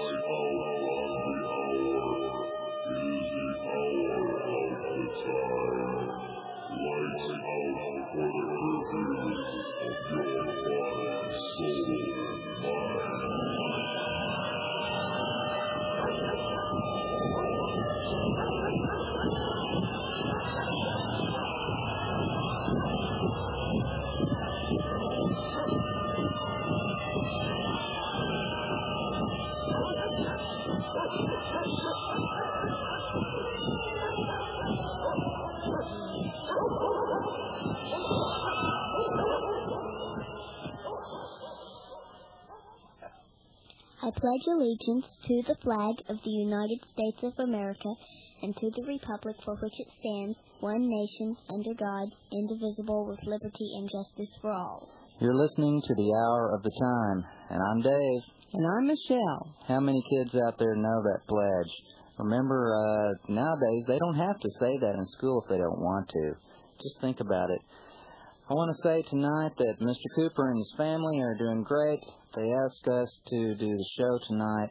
I pledge allegiance to the flag of the United States of America and to the republic for which it stands, one nation, under God, indivisible, with liberty and justice for all. You're listening to the Hour of the Time, and I'm Dave. And I'm Michelle. How many kids out there know that pledge? Remember, nowadays, they don't have to say that in school if they don't want to. Just think about it. I want to say tonight that Mr. Cooper and his family are doing great. They asked us to do the show tonight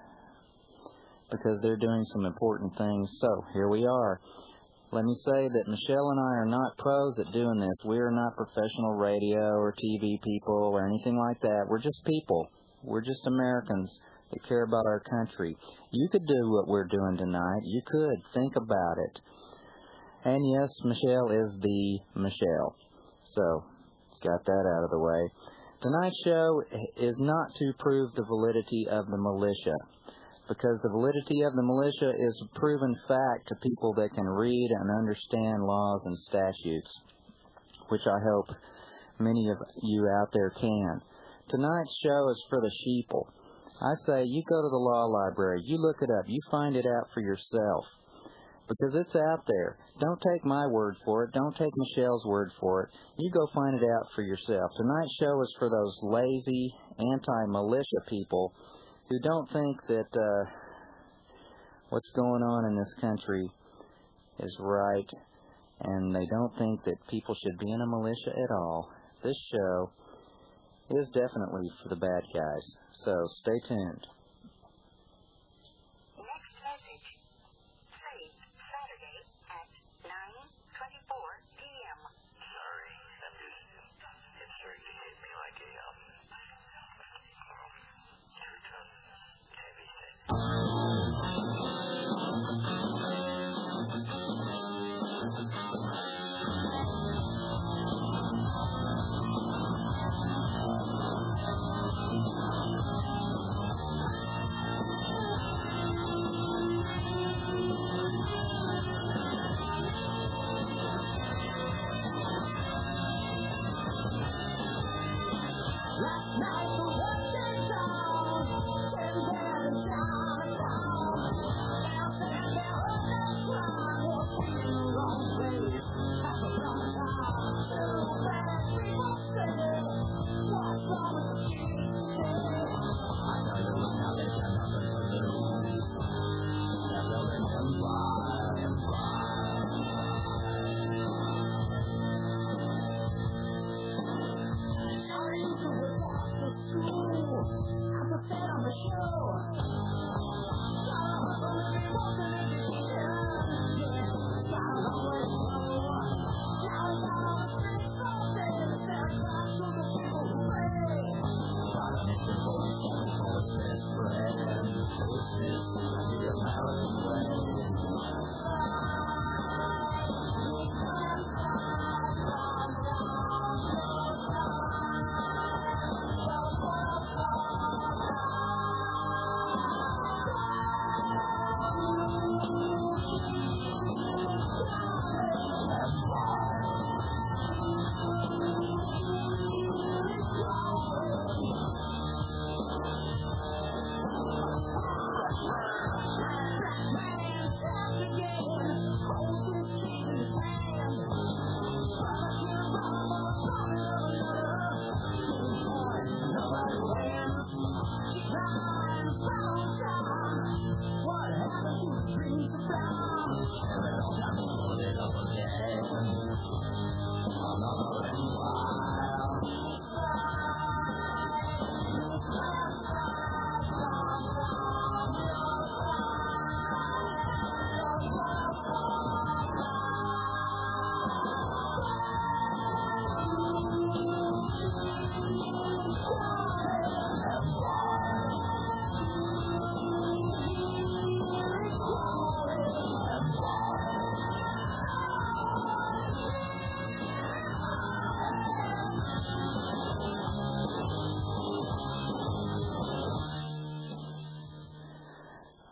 because they're doing some important things. So, here we are. Let me say that Michelle and I are not pros at doing this. We are not professional radio or TV people or anything like that. We're just people. We're just Americans that care about our country. You could do what we're doing tonight. You could. Think about it. And yes, Michelle is the Michelle. So, got that out of the way. Tonight's show is not to prove the validity of the militia, because the validity of the militia is a proven fact to people that can read and understand laws and statutes, which I hope many of you out there can. Tonight's show is for the sheeple. I say you go to the law library, you look it up, you find it out for yourself, because it's out there. Don't take my word for it. Don't take Michelle's word for it. You go find it out for yourself. Tonight's show is for those lazy, anti-militia people who don't think that what's going on in this country is right, and they don't think that people should be in a militia at all. This show is definitely for the bad guys. So stay tuned.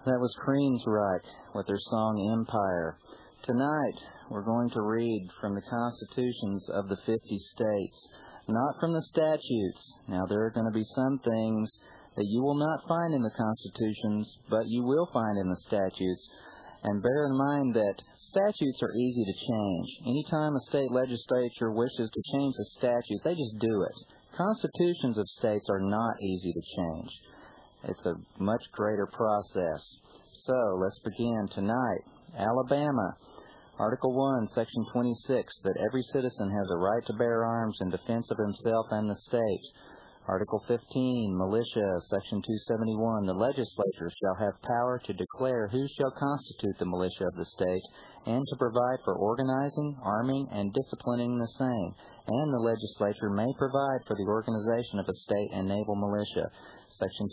That was Queensryche with their song Empire. Tonight, we're going to read from the constitutions of the 50 states, not from the statutes. Now, there are going to be some things that you will not find in the constitutions, but you will find in the statutes. And bear in mind that statutes are easy to change. Anytime a state legislature wishes to change a statute, they just do it. Constitutions of states are not easy to change. It's a much greater process. So, let's begin tonight. Alabama, Article 1, Section 26, that every citizen has a right to bear arms in defense of himself and the state. Article 15, Militia, Section 271, the legislature shall have power to declare who shall constitute the militia of the state, and to provide for organizing, arming, and disciplining the same, and the legislature may provide for the organization of a state and naval militia. Section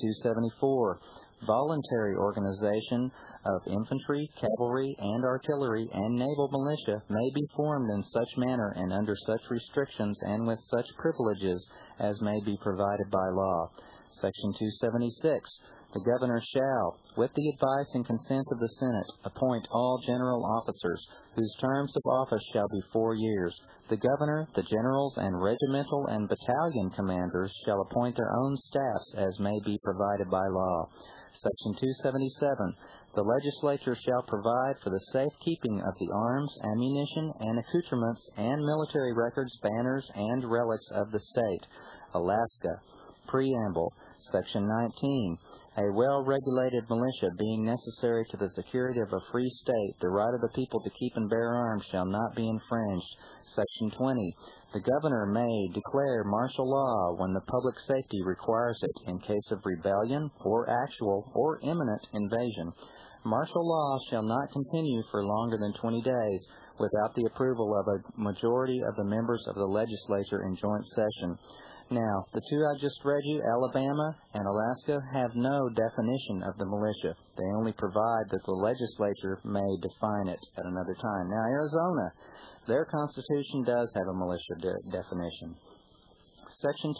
274, voluntary organization of infantry, cavalry, and artillery, and naval militia may be formed in such manner and under such restrictions and with such privileges as may be provided by law. Section 276, the governor shall, with the advice and consent of the Senate, appoint all general officers, whose terms of office shall be 4 years. The governor, the generals, and regimental and battalion commanders shall appoint their own staffs as may be provided by law. Section 277, the legislature shall provide for the safekeeping of the arms, ammunition, and accoutrements, and military records, banners, and relics of the state. Alaska. Preamble. Section 19. A well-regulated militia being necessary to the security of a free state, the right of the people to keep and bear arms shall not be infringed. Section 20. The governor may declare martial law when the public safety requires it in case of rebellion or actual or imminent invasion. Martial law shall not continue for longer than 20 days without the approval of a majority of the members of the legislature in joint session. Now, the two I just read you, Alabama and Alaska, have no definition of the militia. They only provide that the legislature may define it at another time. Now, Arizona, their constitution does have a militia definition. Section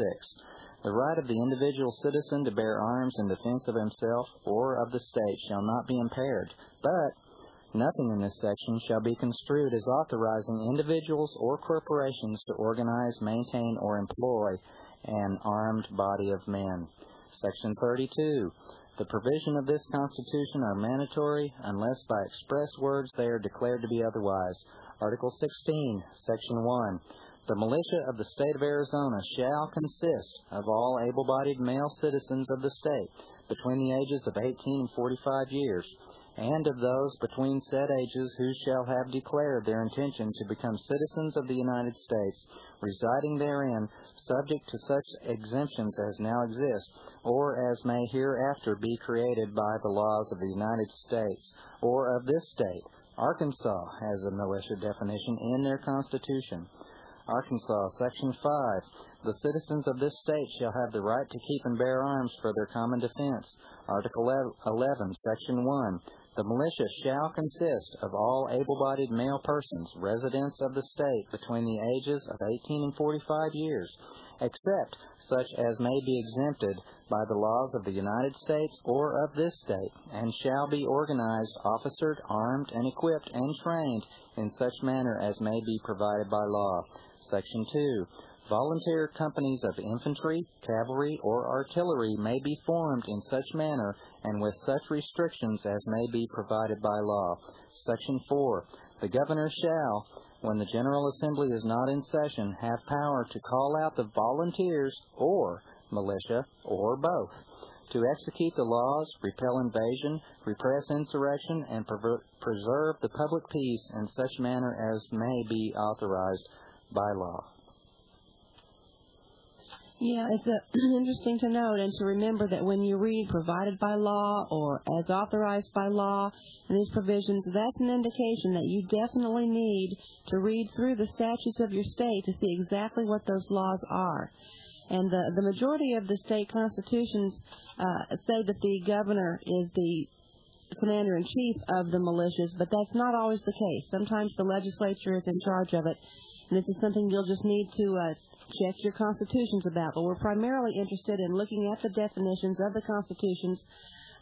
26. The right of the individual citizen to bear arms in defense of himself or of the state shall not be impaired, but nothing in this section shall be construed as authorizing individuals or corporations to organize, maintain, or employ an armed body of men. Section 32. The provisions of this Constitution are mandatory unless by express words they are declared to be otherwise. Article 16, Section 1. The militia of the state of Arizona shall consist of all able-bodied male citizens of the state between the ages of 18 and 45 years, and of those between said ages who shall have declared their intention to become citizens of the United States, residing therein, subject to such exemptions as now exist, or as may hereafter be created by the laws of the United States, or of this state. Arkansas has a militia definition in their Constitution. Arkansas, Section 5. The citizens of this state shall have the right to keep and bear arms for their common defense. Article 11, Section 1. The militia shall consist of all able-bodied male persons, residents of the state between the ages of 18 and 45 years, except such as may be exempted by the laws of the United States or of this state, and shall be organized, officered, armed, and equipped, and trained in such manner as may be provided by law. Section 2. Volunteer companies of infantry, cavalry, or artillery may be formed in such manner and with such restrictions as may be provided by law. Section 4. The governor shall, when the General Assembly is not in session, have power to call out the volunteers or militia, or both, to execute the laws, repel invasion, repress insurrection, and preserve the public peace in such manner as may be authorized by law. Yeah, it's interesting to note and to remember that when you read provided by law or as authorized by law and these provisions, that's an indication that you definitely need to read through the statutes of your state to see exactly what those laws are. And the majority of the state constitutions say that the governor is the commander-in-chief of the militias, but that's not always the case. Sometimes the legislature is in charge of it, and this is something you'll just need to check your constitutions about. But we're primarily interested in looking at the definitions of the constitutions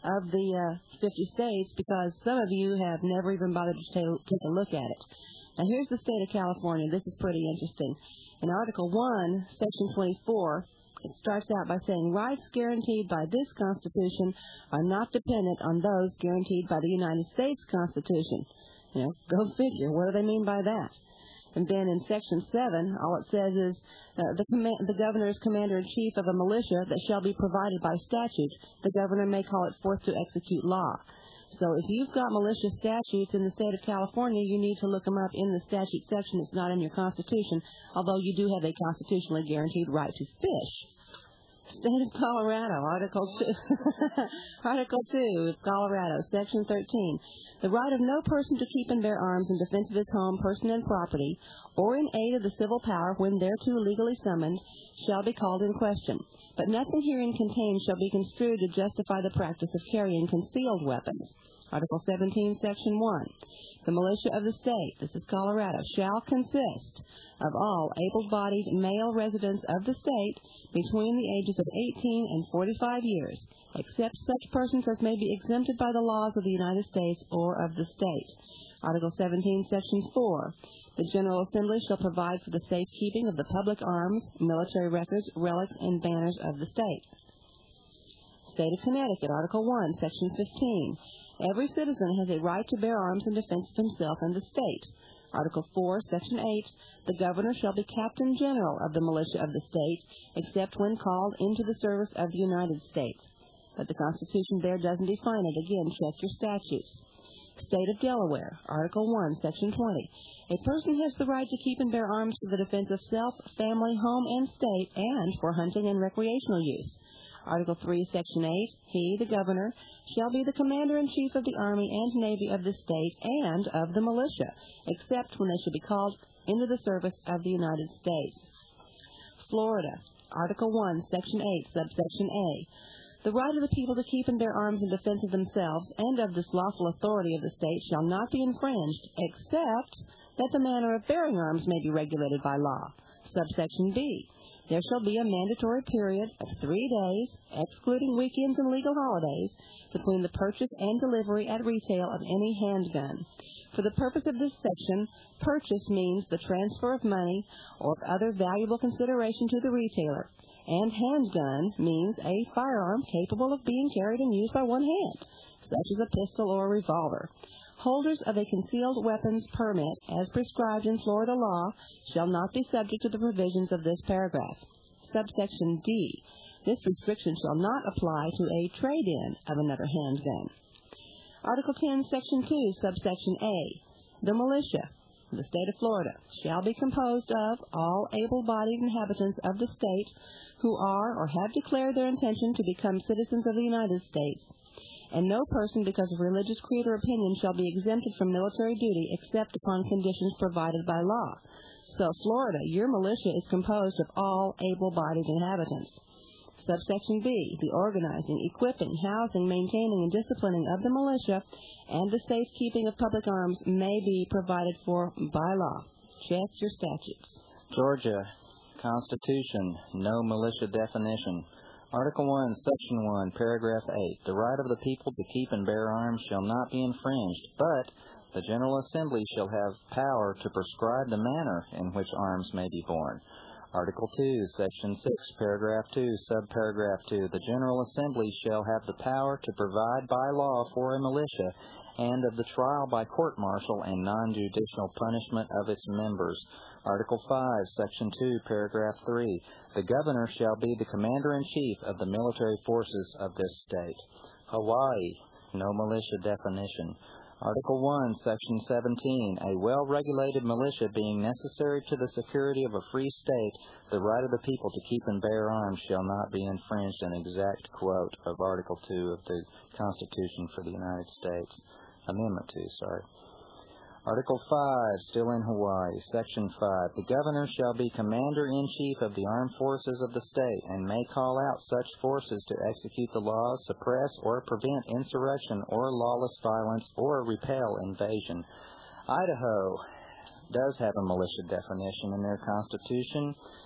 of the 50 states, because some of you have never even bothered to take a look at it. Now, here's the state of California. This is pretty interesting. In Article 1, Section 24, it starts out by saying, rights guaranteed by this Constitution are not dependent on those guaranteed by the United States Constitution. You know, go figure. What do they mean by that? And then in Section 7, all it says is, the governor is commander-in-chief of a militia that shall be provided by statute. The governor may call it forth to execute law. So if you've got militia statutes in the state of California, you need to look them up in the statute section. It's not in your Constitution, although you do have a constitutionally guaranteed right to fish. State of Colorado, Article 2. Article 2 of Colorado, Section 13. The right of no person to keep and bear arms in defense of his home, person, and property, or in aid of the civil power when thereto legally summoned, shall be called in question. But nothing herein contained shall be construed to justify the practice of carrying concealed weapons. Article 17, Section 1. The militia of the state, this is Colorado, shall consist of all able-bodied male residents of the state between the ages of 18 and 45 years, except such persons as may be exempted by the laws of the United States or of the state. Article 17, Section 4. The General Assembly shall provide for the safekeeping of the public arms, military records, relics, and banners of the state. State of Connecticut, Article 1, Section 15. Every citizen has a right to bear arms in defense of himself and the state. Article 4, Section 8. The governor shall be captain general of the militia of the state, except when called into the service of the United States. But the Constitution there doesn't define it. Again, check your statutes. State of Delaware, Article 1, Section 20. A person has the right to keep and bear arms for the defense of self, family, home, and state, and for hunting and recreational use. Article 3, Section 8, he, the governor, shall be the commander-in-chief of the Army and Navy of the state and of the militia, except when they shall be called into the service of the United States. Florida, Article 1, Section 8, subsection A. The right of the people to keep and bear arms in defense of themselves and of this lawful authority of the state shall not be infringed, except that the manner of bearing arms may be regulated by law. Subsection B. There shall be a mandatory period of 3 days, excluding weekends and legal holidays, between the purchase and delivery at retail of any handgun. For the purpose of this section, purchase means the transfer of money or other valuable consideration to the retailer, and handgun means a firearm capable of being carried and used by one hand, such as a pistol or a revolver. Holders of a concealed weapons permit, as prescribed in Florida law, shall not be subject to the provisions of this paragraph. Subsection D. This restriction shall not apply to a trade-in of another handgun. Article 10, Section 2, subsection A. The militia, the state of Florida, shall be composed of all able-bodied inhabitants of the state who are or have declared their intention to become citizens of the United States. And no person, because of religious creed or opinion, shall be exempted from military duty except upon conditions provided by law. So, Florida, your militia is composed of all able-bodied inhabitants. Subsection B, the organizing, equipping, housing, maintaining, and disciplining of the militia and the safekeeping of public arms may be provided for by law. Check your statutes. Georgia Constitution, no militia definition. Article 1, Section 1, Paragraph 8. The right of the people to keep and bear arms shall not be infringed, but the General Assembly shall have power to prescribe the manner in which arms may be borne. Article 2, Section 6, Paragraph 2, Subparagraph 2. The General Assembly shall have the power to provide by law for a militia and of the trial by court-martial and non-judicial punishment of its members. Article 5, Section 2, Paragraph 3. The governor shall be the commander-in-chief of the military forces of this state. Hawaii, no militia definition. Article 1, Section 17. A well-regulated militia being necessary to the security of a free state, the right of the people to keep and bear arms shall not be infringed. An exact quote of Article 2 of the Constitution for the United States. Amendment 2, sorry. Article 5, still in Hawaii, Section 5. The governor shall be commander-in-chief of the armed forces of the state and may call out such forces to execute the laws, suppress or prevent insurrection or lawless violence or repel invasion. Idaho does have a militia definition in their constitution.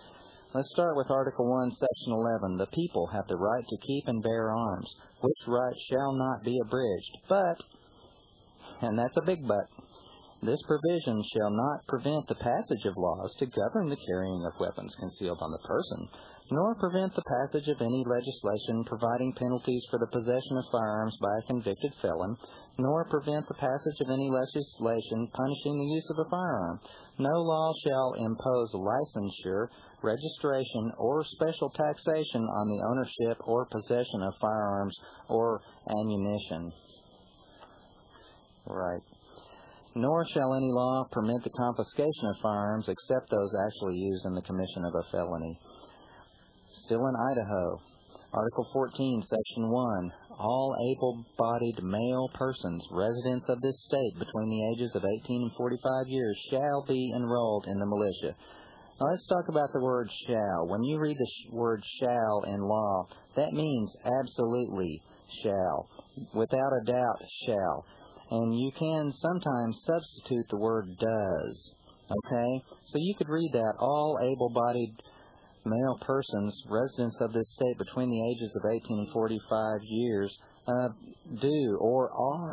Let's start with Article 1, Section 11. The people have the right to keep and bear arms, which right shall not be abridged. But, and that's a big but, this provision shall not prevent the passage of laws to govern the carrying of weapons concealed on the person, nor prevent the passage of any legislation providing penalties for the possession of firearms by a convicted felon, nor prevent the passage of any legislation punishing the use of a firearm. No law shall impose licensure, registration, or special taxation on the ownership or possession of firearms or ammunition. Right. Nor shall any law permit the confiscation of firearms except those actually used in the commission of a felony. Still in Idaho, Article 14, Section 1, all able-bodied male persons, residents of this state between the ages of 18 and 45 years, shall be enrolled in the militia. Now let's talk about the word shall. When you read the word shall in law, that means absolutely shall, without a doubt shall. And you can sometimes substitute the word does, okay? So you could read that, all able-bodied male persons, residents of this state between the ages of 18 and 45 years, do or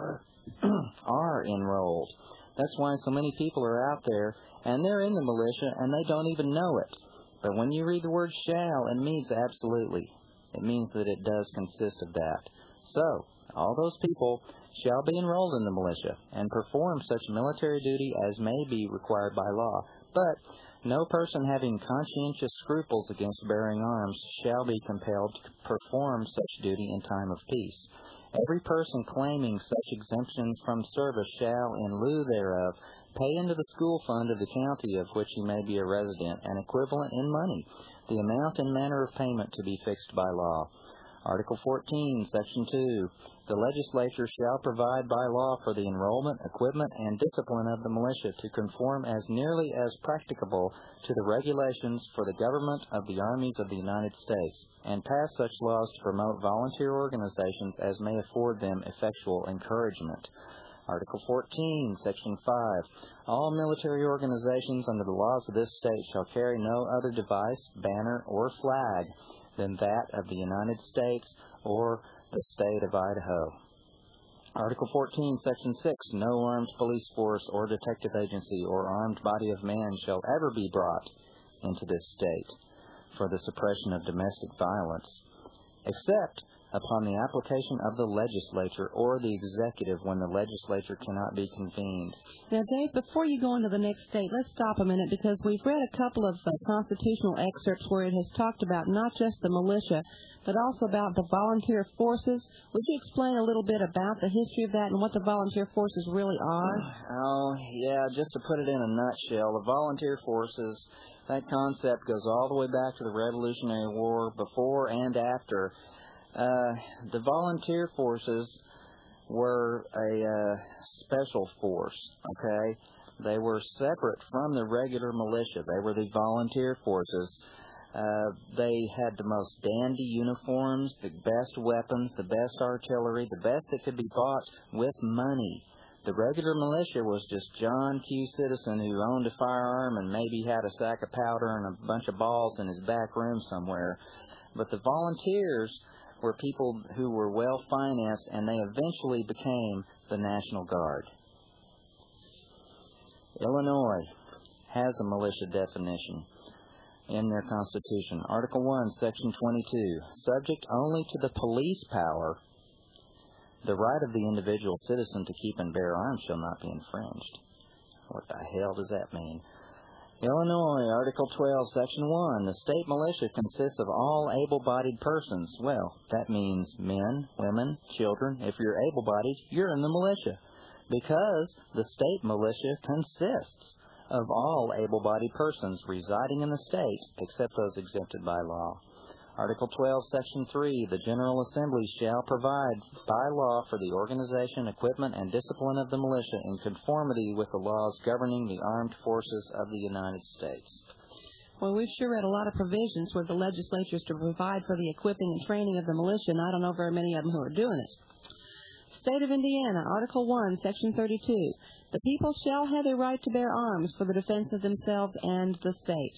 are enrolled. That's why so many people are out there, and they're in the militia, and they don't even know it. But when you read the word shall, it means absolutely. It means that it does consist of that. So, all those people shall be enrolled in the militia and perform such military duty as may be required by law. But no person having conscientious scruples against bearing arms shall be compelled to perform such duty in time of peace. Every person claiming such exemption from service shall, in lieu thereof, pay into the school fund of the county of which he may be a resident, an equivalent in money, the amount and manner of payment to be fixed by law. Article 14, Section 2. The legislature shall provide by law for the enrollment, equipment, and discipline of the militia to conform as nearly as practicable to the regulations for the government of the armies of the United States, and pass such laws to promote volunteer organizations as may afford them effectual encouragement. Article 14, Section 5. All military organizations under the laws of this state shall carry no other device, banner, or flag than that of the United States or the state of Idaho. Article 14, Section 6. No armed police force or detective agency or armed body of man shall ever be brought into this state for the suppression of domestic violence, except upon the application of the legislature or the executive when the legislature cannot be convened. Now, Dave, before you go into the next state, let's stop a minute because we've read a couple of constitutional excerpts where it has talked about not just the militia, but also about the volunteer forces. Would you explain a little bit about the history of that and what the volunteer forces really are? Oh, yeah, just to put it in a nutshell, the volunteer forces, that concept goes all the way back to the Revolutionary War, before and after. The volunteer forces were a special force, okay? They were separate from the regular militia. They were the volunteer forces. They had the most dandy uniforms, the best weapons, the best artillery, the best that could be bought with money. The regular militia was just John Q. Citizen who owned a firearm and maybe had a sack of powder and a bunch of balls in his back room somewhere. But the volunteers were people who were well-financed, and they eventually became the National Guard. Illinois has a militia definition in their Constitution. Article 1, Section 22. Subject only to the police power, the right of the individual citizen to keep and bear arms shall not be infringed. What the hell does that mean? Illinois, Article 12, Section 1. The state militia consists of all able-bodied persons. Well, that means men, women, children. If you're able-bodied, you're in the militia, because the state militia consists of all able-bodied persons residing in the state, except those exempted by law. Article 12, Section 3. The General Assembly shall provide by law for the organization, equipment, and discipline of the militia in conformity with the laws governing the armed forces of the United States. Well, we've sure read a lot of provisions where the legislature is to provide for the equipping and training of the militia, and I don't know very many of them who are doing it. State of Indiana, Article 1, Section 32. The people shall have a right to bear arms for the defense of themselves and the state.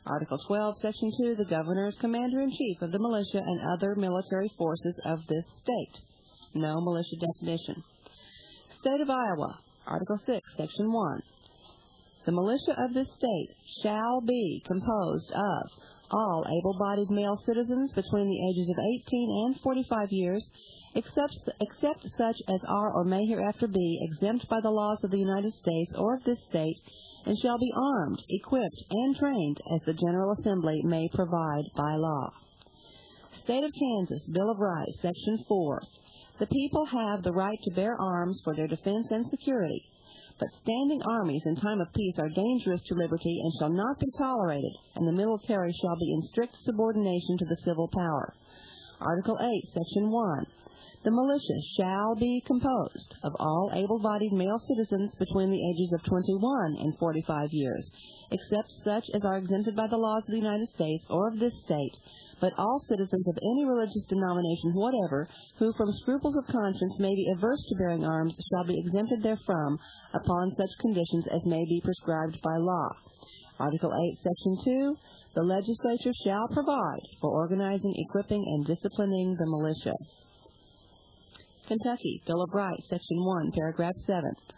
Article 12, Section 2, the Governor is Commander-in-Chief of the militia and other military forces of this state. No militia definition. State of Iowa, Article 6, Section 1. The militia of this state shall be composed of all able-bodied male citizens between the ages of 18 and 45 years, except such as are or may hereafter be exempt by the laws of the United States or of this state, and shall be armed, equipped, and trained as the General Assembly may provide by law. State of Kansas, Bill of Rights, Section 4. The people have the right to bear arms for their defense and security, but standing armies in time of peace are dangerous to liberty and shall not be tolerated, and the military shall be in strict subordination to the civil power. Article 8, Section 1. The militia shall be composed of all able-bodied male citizens between the ages of 21 and 45 years, except such as are exempted by the laws of the United States or of this state, but all citizens of any religious denomination whatever, who from scruples of conscience may be averse to bearing arms, shall be exempted therefrom upon such conditions as may be prescribed by law. Article 8, Section 2. The legislature shall provide for organizing, equipping, and disciplining the militia. Kentucky, Bill of Rights, Section 1, Paragraph 7.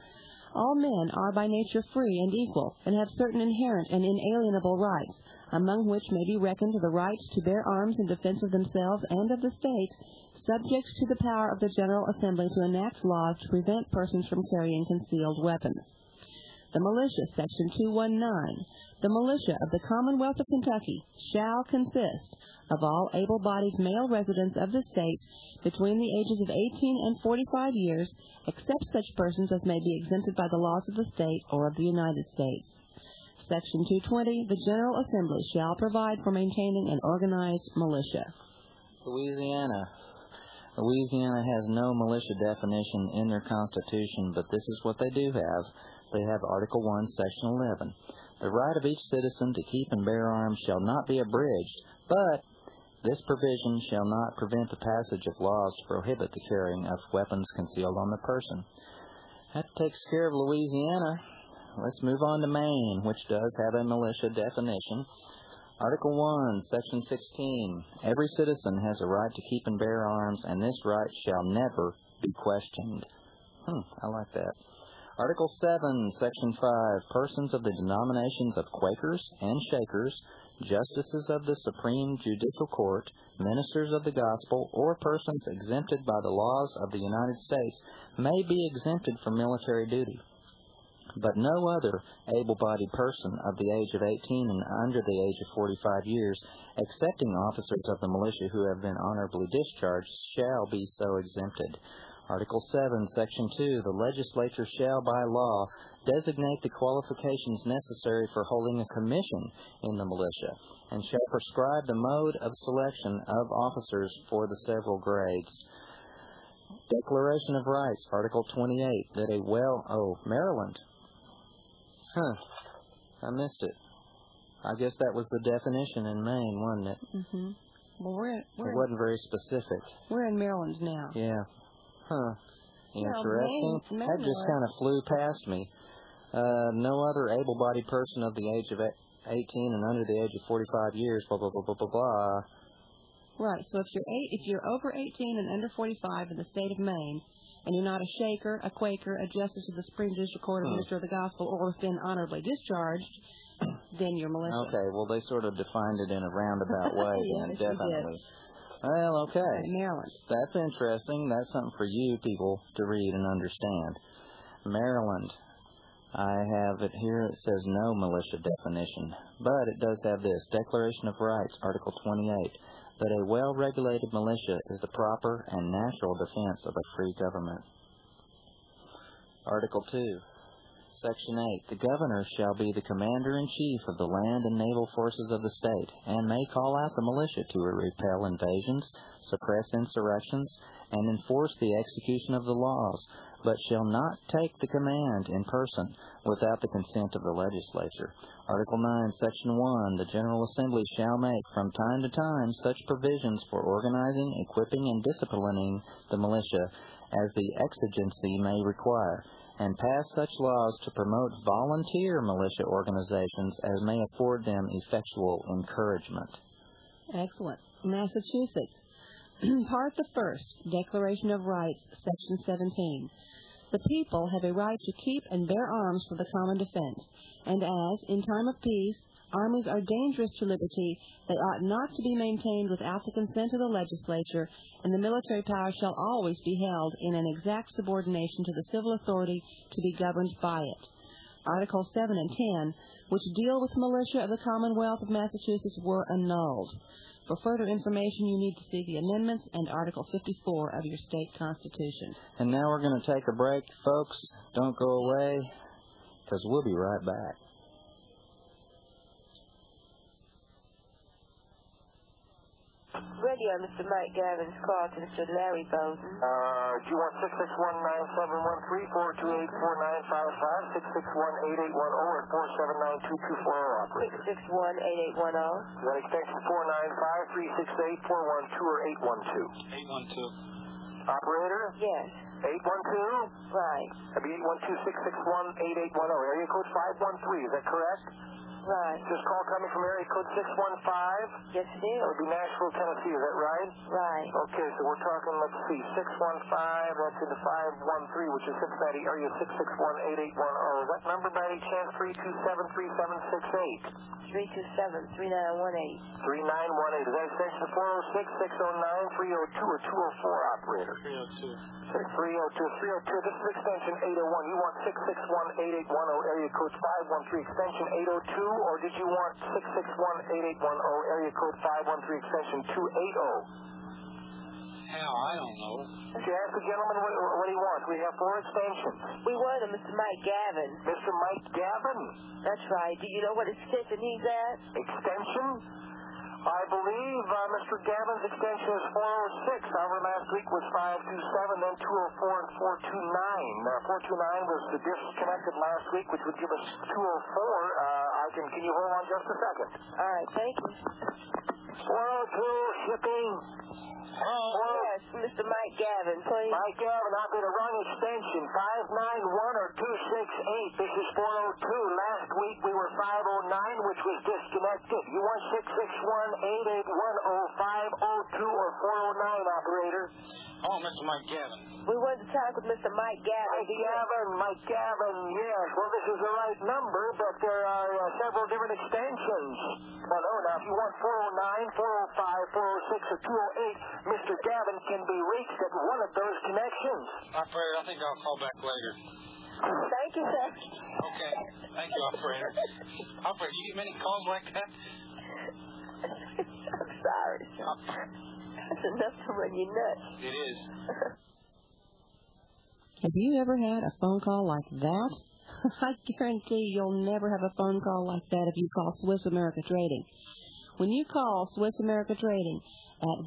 All men are by nature free and equal, and have certain inherent and inalienable rights, among which may be reckoned the right to bear arms in defense of themselves and of the state, subject to the power of the General Assembly to enact laws to prevent persons from carrying concealed weapons. The militia, Section 219. The militia of the Commonwealth of Kentucky shall consist of all able-bodied male residents of the state between the ages of 18 and 45 years, except such persons as may be exempted by the laws of the state or of the United States. Section 220, the General Assembly shall provide for maintaining an organized militia. Louisiana. Louisiana has no militia definition in their Constitution, but this is what they do have. They have Article 1, Section 11. The right of each citizen to keep and bear arms shall not be abridged, but this provision shall not prevent the passage of laws to prohibit the carrying of weapons concealed on the person. That takes care of Louisiana. Let's move on to Maine, which does have a militia definition. Article 1, Section 16. Every citizen has a right to keep and bear arms, and this right shall never be questioned. I like that. Article 7, Section 5. Persons of the denominations of Quakers and Shakers, justices of the Supreme Judicial Court, ministers of the gospel, or persons exempted by the laws of the United States may be exempted from military duty. But no other able-bodied person of the age of 18 and under the age of 45 years, excepting officers of the militia who have been honorably discharged, shall be so exempted. Article 7, Section 2, the legislature shall by law designate the qualifications necessary for holding a commission in the militia, and shall prescribe the mode of selection of officers for the several grades. Declaration of Rights, Article 28, that Maryland. I missed it. I guess that was the definition in Maine, wasn't it? Mm-hmm. Well, it wasn't very specific. We're in Maryland now. Yeah. Interesting. Maine, that just kind of flew past me. No other able-bodied person of the age of 18 and under the age of 45 years, blah, blah, blah, blah, blah, blah. Right. So if you're over 18 and under 45 in the state of Maine, and you're not a Shaker, a Quaker, a justice of the Supreme Judicial Court, a minister of the gospel, or have been honorably discharged, then you're militia. Okay, well, they sort of defined it in a roundabout way, yes, then, definitely. Well, okay. Maryland. That's interesting. That's something for you people to read and understand. Maryland. I have it here. It says no militia definition, but it does have this. Declaration of Rights, Article 28. That a well-regulated militia is the proper and natural defense of a free government. Article 2, Section 8. The governor shall be the commander-in-chief of the land and naval forces of the state, and may call out the militia to repel invasions, suppress insurrections, and enforce the execution of the laws, but shall not take the command in person without the consent of the legislature. Article 9, Section 1, the General Assembly shall make from time to time such provisions for organizing, equipping, and disciplining the militia as the exigency may require, and pass such laws to promote volunteer militia organizations as may afford them effectual encouragement. Excellent. Massachusetts. Part the First, Declaration of Rights, Section 17. The people have a right to keep and bear arms for the common defense, and as, in time of peace, armies are dangerous to liberty, they ought not to be maintained without the consent of the legislature, and the military power shall always be held in an exact subordination to the civil authority to be governed by it. Articles 7 and 10, which deal with militia of the Commonwealth of Massachusetts, were annulled. For further information, you need to see the amendments and Article 54 of your state constitution. And now we're going to take a break, folks. Don't go away, because we'll be right back. Radio, Mr. Mike Gavin's call to Mr. Larry Bowden. Do you want 661-9713, 428-4955, 661-8810, or 479-2240, operator? 661-8810. Is that extension 495, 368, 412, or 812? 812. Operator? Yes. 812? Right. That'd be 812-661-8810. Area code 513, is that correct? Right. This call coming from area code 615? Yes, it is. That would be Nashville, Tennessee, is that right? Right. Okay, so we're talking, let's see, 615, that's into 513, which is Cincinnati area 661-8810. Is that number by any chance 327-3768? 327-3918. 3918. Is that extension 406, 609, 302, or 204, operator? 302. 302. This is extension 801. You want 661-8810, area code 513, extension 802, or did you want 661-8810, area code 513, extension 280? Hell, I don't know. She asked the gentleman what he wants. We have 4 extensions. We wanted Mr. Mike Gavin. Mr. Mike Gavin? That's right. Do you know what extension he's at? Extension? I believe Mr. Gavin's extension is 406. However, last week was 527, then 204 and 429. 429 was the disconnected last week, which would give us 204. Can you hold on just a second? All right, thank you. 402 shipping. Yes, Mr. Mike Gavin, please. Mike Gavin, I've got a wrong extension. 591 or 268. This is 402. Last week we were 509, which was disconnected. You want 661-8810, 502, or 409, operator? Oh, Mr. Mike Gavin. We wanted to talk with Mr. Mike Gavin. Mike Gavin, yes. Well, this is the right number, but there are several different extensions. Well, now, if you want 409, 405, 406, or 208, Mr. Gavin can be reached at one of those connections. Operator, I think I'll call back later. Thank you, sir. Okay. Thank you, operator. Operator, you get many calls like that? I'm sorry, sir. That's enough to run you nuts. It is. Have you ever had a phone call like that? I guarantee you'll never have a phone call like that if you call Swiss America Trading. When you call Swiss America Trading at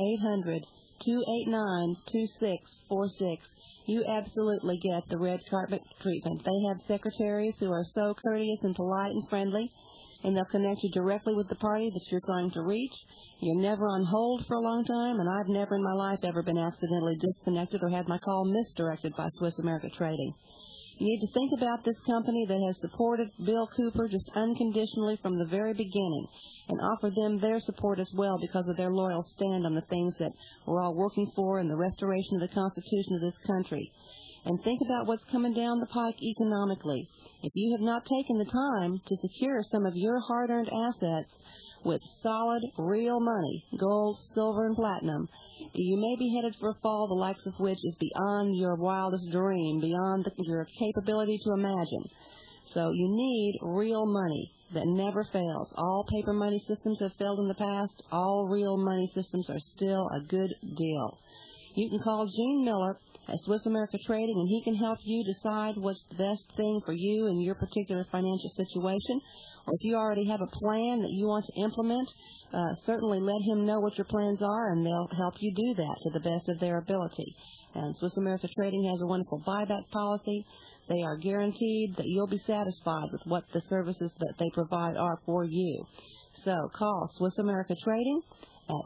1-800-289-2646, you absolutely get the red carpet treatment. They have secretaries who are so courteous and polite and friendly, and they'll connect you directly with the party that you're trying to reach. You're never on hold for a long time, and I've never in my life ever been accidentally disconnected or had my call misdirected by Swiss America Trading. You need to think about this company that has supported Bill Cooper just unconditionally from the very beginning, and offer them their support as well because of their loyal stand on the things that we're all working for and the restoration of the Constitution of this country. And think about what's coming down the pike economically. If you have not taken the time to secure some of your hard-earned assets with solid, real money, gold, silver, and platinum, you may be headed for a fall the likes of which is beyond your wildest dream, beyond your capability to imagine. So you need real money that never fails. All paper money systems have failed in the past. All real money systems are still a good deal. You can call Gene Miller at Swiss America Trading, and he can help you decide what's the best thing for you in your particular financial situation. Or if you already have a plan that you want to implement, certainly let him know what your plans are, and they'll help you do that to the best of their ability. And Swiss America Trading has a wonderful buyback policy. They are guaranteed that you'll be satisfied with what the services that they provide are for you. So call Swiss America Trading at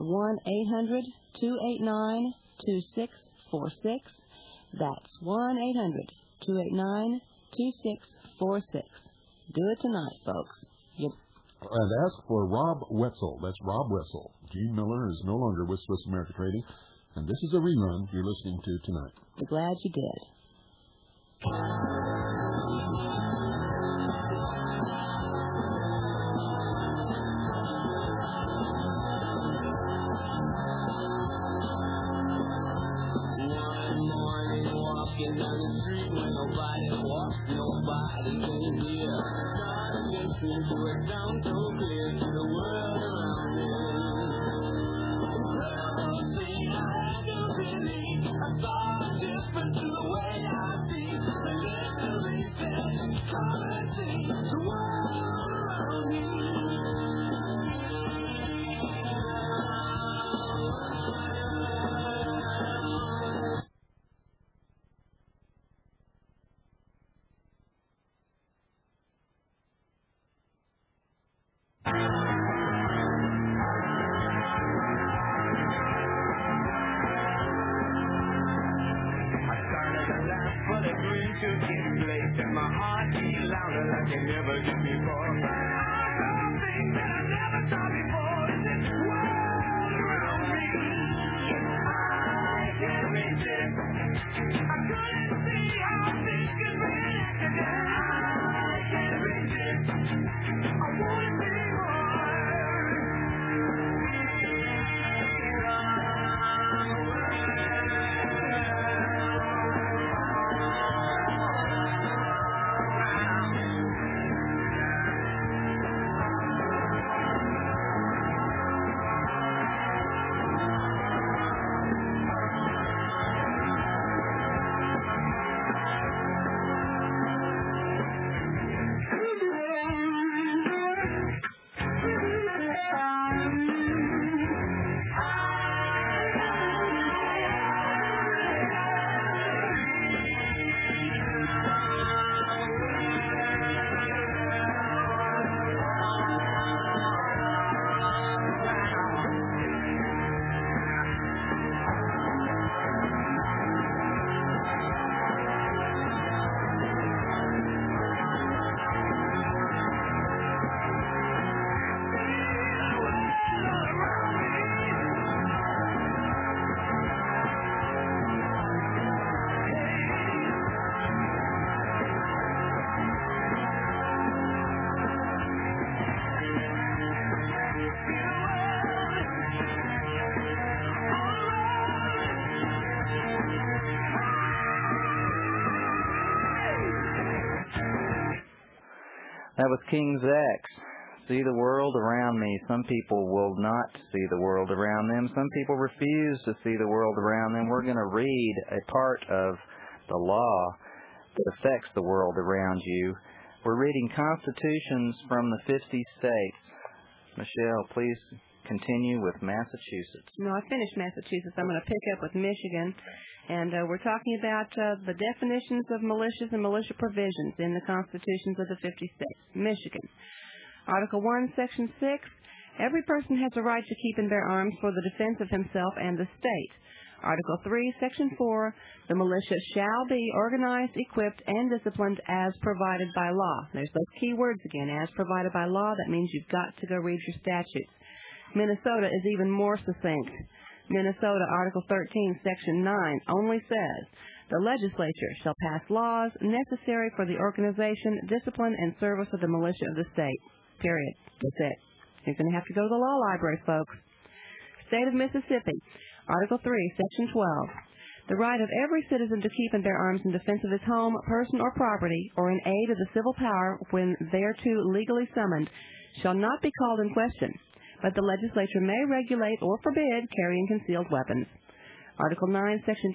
1-800-289-2646. That's 289-2646. Do it tonight, folks. Yep. And ask for Rob Wetzel. That's Rob Wetzel. Gene Miller is no longer with Swiss America Trading. And this is a rerun you're listening to tonight. We're glad you did. One morning walking down the street when nobody walks, nobody can hear. Started listening to a sound so clear to the world around me. Everything I had to believe, I thought different to the way I see. The liberation, come and see the world around me. That was King's X. See the world around me. Some people will not see the world around them. Some people refuse to see the world around them. We're going to read a part of the law that affects the world around you. We're reading constitutions from the 50 states. Michelle, please continue with Massachusetts. No, I finished Massachusetts. I'm going to pick up with Michigan. And we're talking about the definitions of militias and militia provisions in the constitutions of the 50 states. Michigan. Article 1, Section 6. Every person has a right to keep and bear arms for the defense of himself and the state. Article 3, Section 4. The militia shall be organized, equipped, and disciplined as provided by law. There's those key words again. As provided by law, that means you've got to go read your statutes. Minnesota is even more succinct. Minnesota, Article 13, Section 9, only says, the legislature shall pass laws necessary for the organization, discipline, and service of the militia of the state. Period. That's it. You're going to have to go to the law library, folks. State of Mississippi, Article 3, Section 12. The right of every citizen to keep and bear arms in defense of his home, person, or property, or in aid of the civil power when thereto legally summoned, shall not be called in question, but the legislature may regulate or forbid carrying concealed weapons. Article 9, Section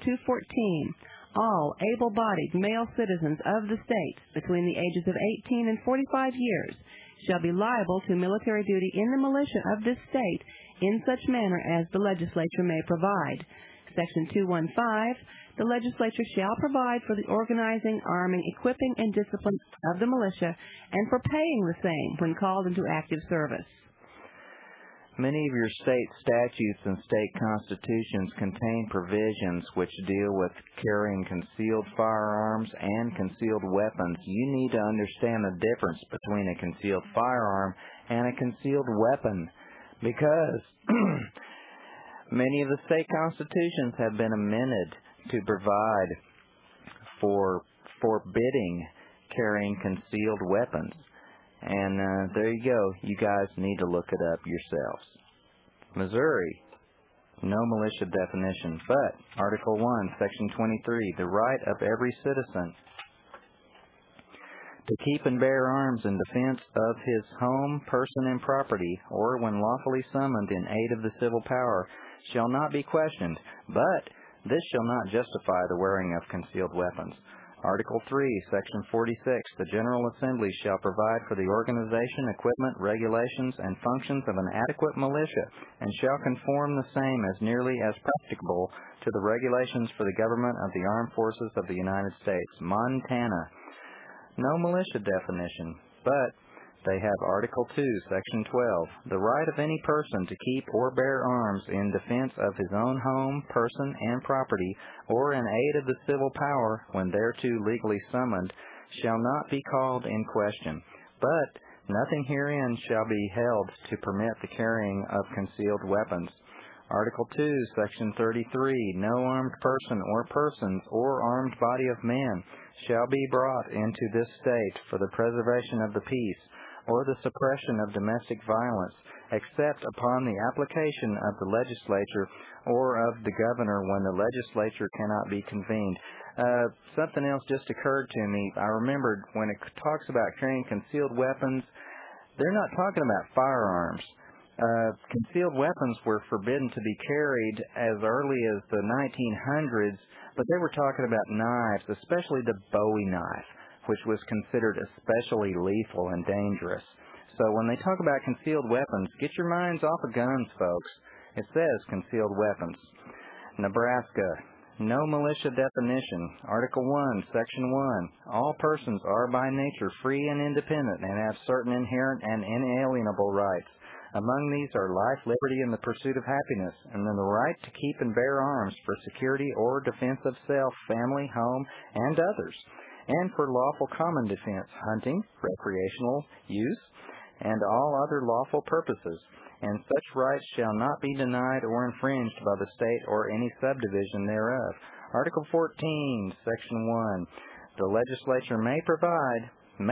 214. All able-bodied male citizens of the state between the ages of 18 and 45 years shall be liable to military duty in the militia of this state in such manner as the legislature may provide. Section 215. The legislature shall provide for the organizing, arming, equipping, and discipline of the militia and for paying the same when called into active service. Many of your state statutes and state constitutions contain provisions which deal with carrying concealed firearms and concealed weapons. You need to understand the difference between a concealed firearm and a concealed weapon, because many of the state constitutions have been amended to provide for forbidding carrying concealed weapons. And there you go. You guys need to look it up yourselves. Missouri, no militia definition, but Article 1, Section 23, the right of every citizen to keep and bear arms in defense of his home, person, and property, or when lawfully summoned in aid of the civil power, shall not be questioned, but this shall not justify the wearing of concealed weapons. Article 3, Section 46, the General Assembly shall provide for the organization, equipment, regulations, and functions of an adequate militia, and shall conform the same as nearly as practicable to the regulations for the government of the armed forces of the United States. Montana, no militia definition, but they have Article 2, Section 12, the right of any person to keep or bear arms in defense of his own home, person, and property, or in aid of the civil power when thereto legally summoned, shall not be called in question. But nothing herein shall be held to permit the carrying of concealed weapons. Article 2, Section 33, no armed person or persons or armed body of man shall be brought into this state for the preservation of the peace, or the suppression of domestic violence, except upon the application of the legislature or of the governor when the legislature cannot be convened. Something else just occurred to me. I remembered when it talks about carrying concealed weapons, they're not talking about firearms. Concealed weapons were forbidden to be carried as early as the 1900s, but they were talking about knives, especially the Bowie knife, which was considered especially lethal and dangerous. So when they talk about concealed weapons, get your minds off of guns, folks. It says concealed weapons. Nebraska, no militia definition. Article 1, Section 1. All persons are by nature free and independent and have certain inherent and inalienable rights. Among these are life, liberty, and the pursuit of happiness, and then the right to keep and bear arms for security or defense of self, family, home, and others, and for lawful common defense, hunting, recreational use, and all other lawful purposes, and such rights shall not be denied or infringed by the state or any subdivision thereof. Article 14, Section 1, the legislature may provide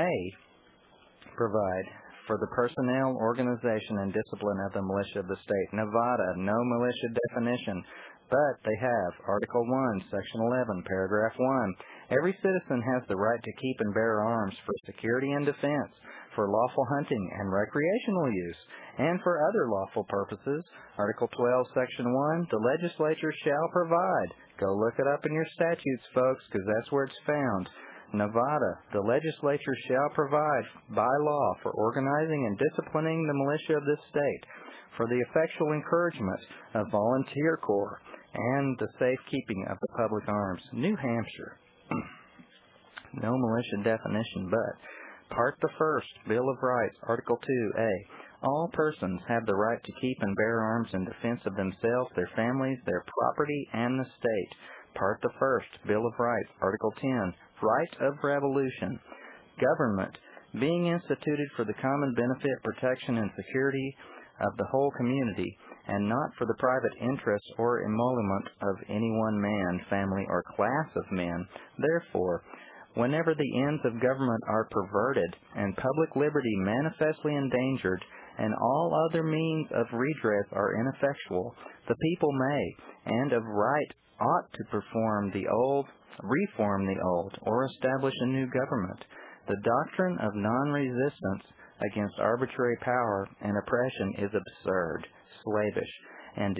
for the personnel, organization, and discipline of the militia of the state. Nevada, no militia definition, but they have Article 1, Section 11, Paragraph 1. Every citizen has the right to keep and bear arms for security and defense, for lawful hunting and recreational use, and for other lawful purposes. Article 12, Section 1, the legislature shall provide. Go look it up in your statutes, folks, because that's where it's found. Nevada, the legislature shall provide by law for organizing and disciplining the militia of this state, for the effectual encouragement of volunteer corps, and the safekeeping of the public arms. New Hampshire, no militia definition, but Part the First, Bill of Rights, Article 2A. All persons have the right to keep and bear arms in defense of themselves, their families, their property, and the state. Part the First, Bill of Rights, Article 10, Right of Revolution. Government, being instituted for the common benefit, protection, and security of the whole community, and not for the private interest or emolument of any one man, family, or class of men. Therefore, whenever the ends of government are perverted, and public liberty manifestly endangered, and all other means of redress are ineffectual, the people may, and of right ought to reform the old, or establish a new government. The doctrine of non-resistance against arbitrary power and oppression is absurd, slavish, and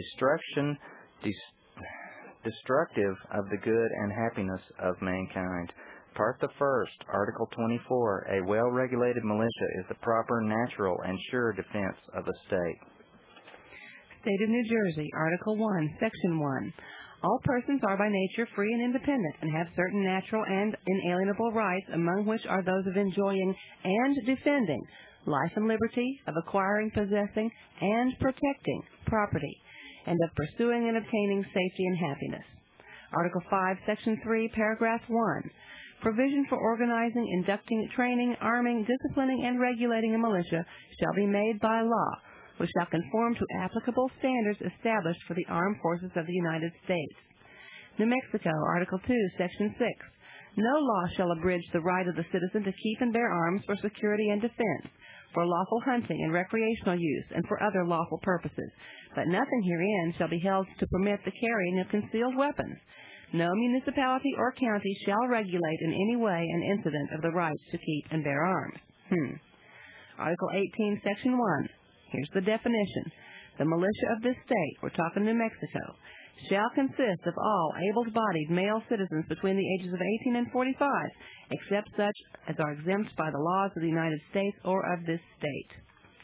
destructive of the good and happiness of mankind. Part the First, Article 24, a well-regulated militia is the proper, natural, and sure defense of a state. State of New Jersey, Article 1, Section 1. All persons are by nature free and independent and have certain natural and inalienable rights, among which are those of enjoying and defending life and liberty, of acquiring, possessing, and protecting property, and of pursuing and obtaining safety and happiness. Article 5, Section 3, Paragraph 1. Provision for organizing, inducting, training, arming, disciplining, and regulating a militia shall be made by law, which shall conform to applicable standards established for the armed forces of the United States. New Mexico, Article 2, Section 6. No law shall abridge the right of the citizen to keep and bear arms for security and defense, for lawful hunting and recreational use, and for other lawful purposes. But nothing herein shall be held to permit the carrying of concealed weapons. No municipality or county shall regulate in any way an incident of the rights to keep and bear arms. Article 18, Section 1. Here's the definition. The militia of this state, we're talking New Mexico, shall consist of all able-bodied male citizens between the ages of 18 and 45, except such as are exempt by the laws of the United States or of this state.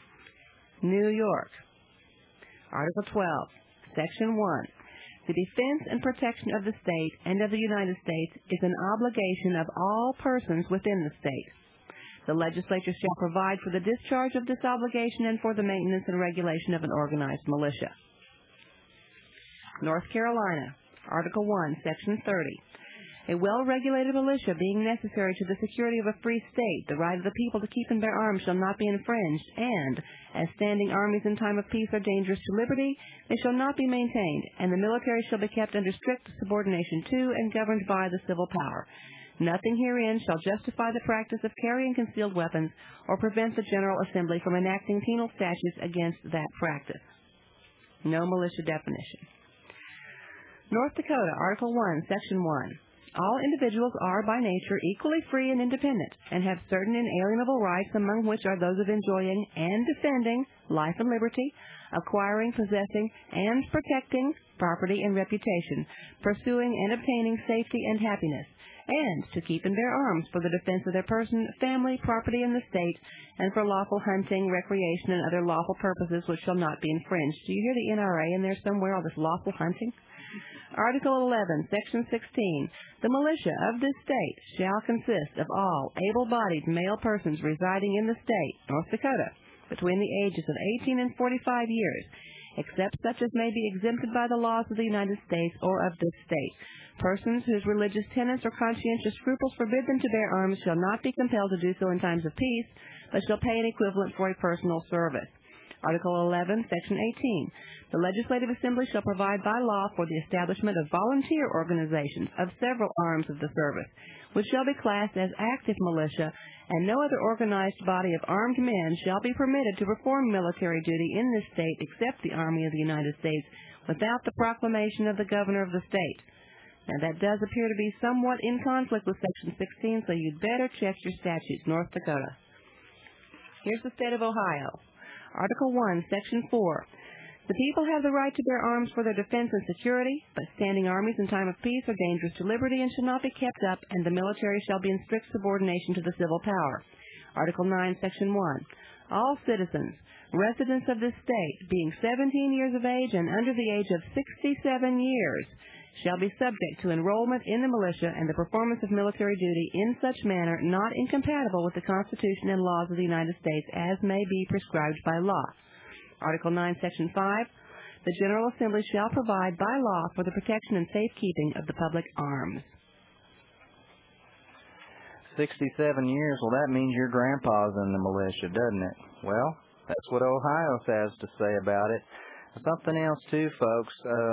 New York. Article 12, Section 1. The defense and protection of the state and of the United States is an obligation of all persons within the state. The legislature shall provide for the discharge of this obligation and for the maintenance and regulation of an organized militia. North Carolina, Article 1, Section 30. A well-regulated militia being necessary to the security of a free state, the right of the people to keep and bear arms shall not be infringed, and, as standing armies in time of peace are dangerous to liberty, they shall not be maintained, and the military shall be kept under strict subordination to and governed by the civil power. Nothing herein shall justify the practice of carrying concealed weapons or prevent the General Assembly from enacting penal statutes against that practice. No militia definition. North Dakota, Article 1, Section 1. All individuals are by nature equally free and independent, and have certain inalienable rights, among which are those of enjoying and defending life and liberty, acquiring, possessing, and protecting property and reputation, pursuing and obtaining safety and happiness, and to keep and bear arms for the defense of their person, family, property, and the state, and for lawful hunting, recreation, and other lawful purposes which shall not be infringed. Do you hear the NRA in there somewhere, all this lawful hunting? Article 11, Section 16. The militia of this state shall consist of all able-bodied male persons residing in the state, North Dakota, between the ages of 18 and 45 years, except such as may be exempted by the laws of the United States or of this state. Persons whose religious tenets or conscientious scruples forbid them to bear arms shall not be compelled to do so in times of peace, but shall pay an equivalent for a personal service. Article 11, Section 18. The Legislative Assembly shall provide by law for the establishment of volunteer organizations of several arms of the service, which shall be classed as active militia, and no other organized body of armed men shall be permitted to perform military duty in this state except the Army of the United States, without the proclamation of the governor of the state. Now, that does appear to be somewhat in conflict with Section 16, so you'd better check your statutes, North Dakota. Here's the state of Ohio. Article 1, Section 4. The people have the right to bear arms for their defense and security, but standing armies in time of peace are dangerous to liberty and shall not be kept up, and the military shall be in strict subordination to the civil power. Article 9, Section 1. All citizens, residents of this state, being 17 years of age and under the age of 67 years, shall be subject to enrollment in the militia and the performance of military duty in such manner not incompatible with the Constitution and laws of the United States as may be prescribed by law. Article 9, Section 5. The General Assembly shall provide by law for the protection and safekeeping of the public arms. 67 years, well, that means your grandpa's in the militia, doesn't it? Well, that's what Ohio has to say about it. Something else, too, folks.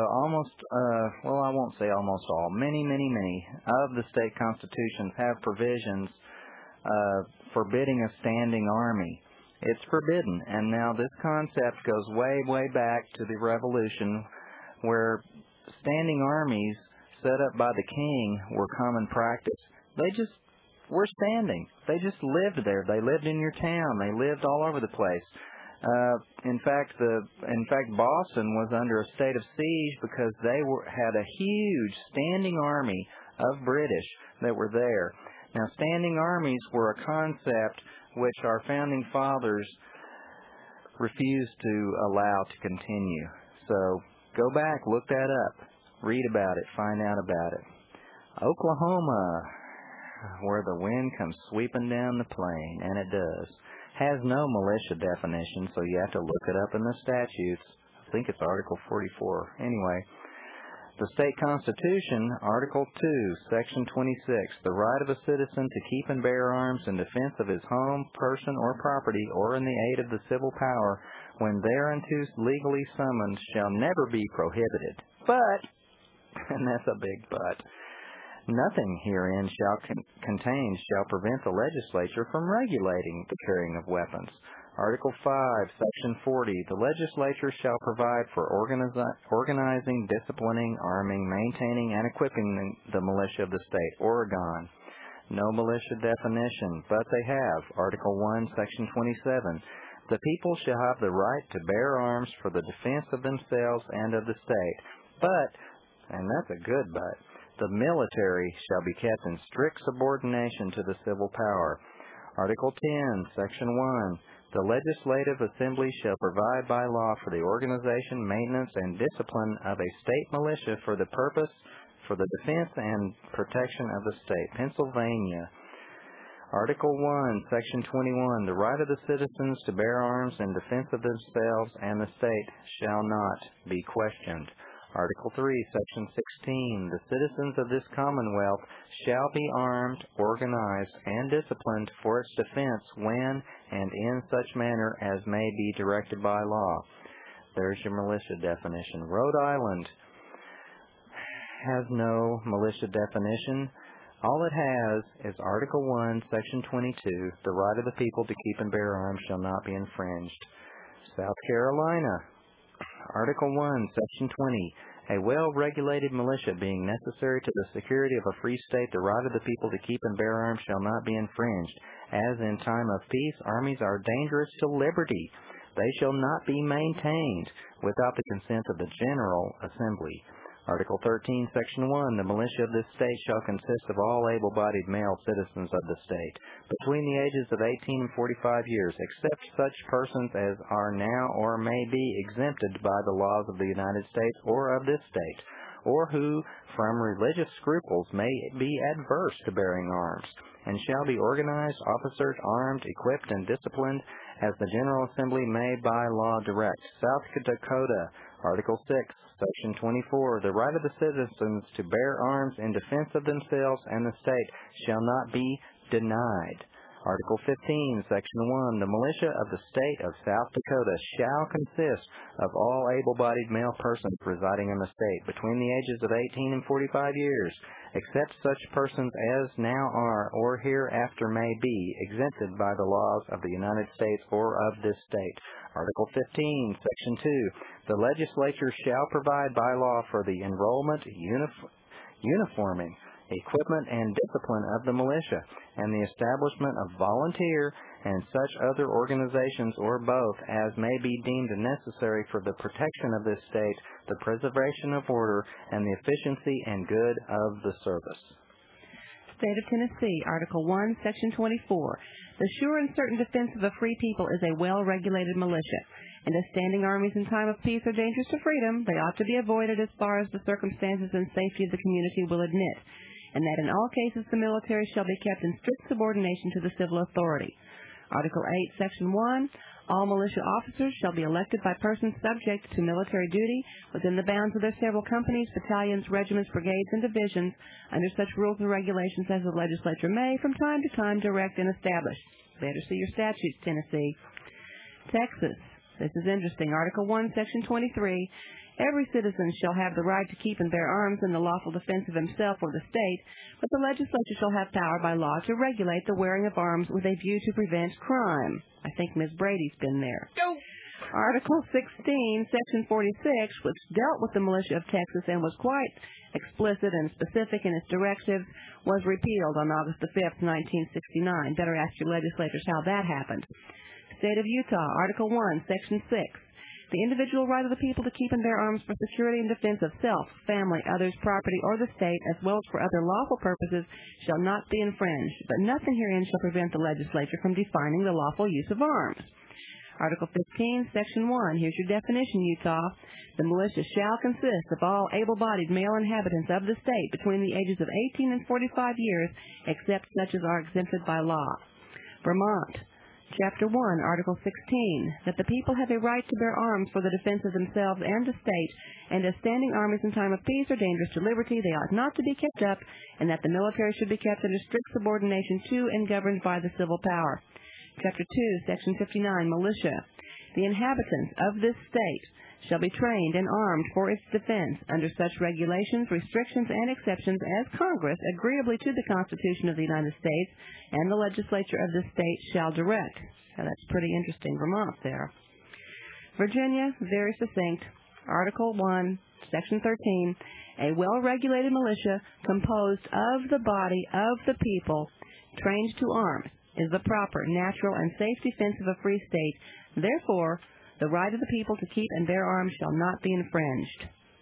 I won't say almost all. Many of the state constitutions have provisions forbidding a standing army. It's forbidden. And now this concept goes way back to the Revolution, where standing armies set up by the king were common practice. They just were standing. They just lived there. They lived in your town. They lived all over the place. In fact, Boston was under a state of siege because they had a huge standing army of British that were there. Now, standing armies were a concept which our founding fathers refused to allow to continue. So, go back, look that up, read about it, find out about it. Oklahoma, where the wind comes sweeping down the plain, and it does. has no militia definition, so you have to look it up in the statutes. I think it's Article 44. Anyway, the state constitution, Article 2, Section 26, the right of a citizen to keep and bear arms in defense of his home, person, or property, or in the aid of the civil power, when thereunto legally summoned, shall never be prohibited. But, and that's a big but, nothing herein shall prevent the legislature from regulating the carrying of weapons. Article 5, Section 40, the legislature shall provide for organizing, disciplining, arming, maintaining, and equipping the militia of the state. Oregon, no militia definition, but they have. Article 1, Section 27, the people shall have the right to bear arms for the defense of themselves and of the state. But, and that's a good but, the military shall be kept in strict subordination to the civil power. Article 10, Section 1, the Legislative Assembly shall provide by law for the organization, maintenance, and discipline of a state militia for the purpose, for the defense and protection of the state. Pennsylvania. Article 1, Section 21, the right of the citizens to bear arms in defense of themselves and the state shall not be questioned. Article 3, Section 16, the citizens of this Commonwealth shall be armed, organized, and disciplined for its defense when and in such manner as may be directed by law. There's your militia definition. Rhode Island has no militia definition. All it has is Article 1, Section 22, the right of the people to keep and bear arms shall not be infringed. South Carolina, Article 1, Section 20, a well-regulated militia being necessary to the security of a free state, the right of the people to keep and bear arms shall not be infringed. As in time of peace, armies are dangerous to liberty. They shall not be maintained without the consent of the General Assembly. Article 13, Section 1, the militia of this state shall consist of all able-bodied male citizens of the state, between the ages of 18 and 45 years, except such persons as are now or may be exempted by the laws of the United States or of this state, or who, from religious scruples, may be adverse to bearing arms, and shall be organized, officered, armed, equipped, and disciplined as the General Assembly may by law direct. South Dakota, Article 6, Section 24, the right of the citizens to bear arms in defense of themselves and the state shall not be denied. Article 15, Section 1, the militia of the state of South Dakota shall consist of all able-bodied male persons residing in the state between the ages of 18 and 45 years, except such persons as now are or hereafter may be exempted by the laws of the United States or of this state. Article 15, Section 2, the legislature shall provide by law for the enrollment, uniforming, equipment, and discipline of the militia, and the establishment of volunteer and such other organizations or both as may be deemed necessary for the protection of this state, the preservation of order, and the efficiency and good of the service. State of Tennessee, Article 1, Section 24. The sure and certain defense of a free people is a well-regulated militia, and as standing armies in time of peace are dangerous to freedom, they ought to be avoided as far as the circumstances and safety of the community will admit, and that in all cases the military shall be kept in strict subordination to the civil authority. Article 8, Section 1, all militia officers shall be elected by persons subject to military duty within the bounds of their several companies, battalions, regiments, brigades, and divisions under such rules and regulations as the legislature may from time to time direct and establish. Better see your statutes, Tennessee. Texas. This is interesting. Article 1, Section 23. Every citizen shall have the right to keep and bear arms in the lawful defense of himself or the state, but the legislature shall have power by law to regulate the wearing of arms with a view to prevent crime. I think Ms. Brady's been there. Go. Article 16, Section 46, which dealt with the militia of Texas and was quite explicit and specific in its directives, was repealed on August the 5th, 1969. Better ask your legislators how that happened. State of Utah, Article 1, Section 6. The individual right of the people to keep and bear arms for security and defense of self, family, others, property, or the state, as well as for other lawful purposes, shall not be infringed, but nothing herein shall prevent the legislature from defining the lawful use of arms. Article 15, Section 1. Here's your definition, Utah. The militia shall consist of all able-bodied male inhabitants of the state between the ages of 18 and 45 years, except such as are exempted by law. Vermont. Chapter 1, Article 16, that the people have a right to bear arms for the defense of themselves and the state, and as standing armies in time of peace are dangerous to liberty, they ought not to be kept up, and that the military should be kept under strict subordination to and governed by the civil power. Chapter 2, Section 59, Militia. The inhabitants of this state shall be trained and armed for its defense under such regulations, restrictions, and exceptions as Congress, agreeably to the Constitution of the United States, and the legislature of this state shall direct. Now, that's pretty interesting. Vermont there. Virginia, very succinct. Article 1, Section 13, a well-regulated militia composed of the body of the people trained to arms is the proper, natural, and safe defense of a free state. Therefore, the right of the people to keep and bear arms shall not be infringed.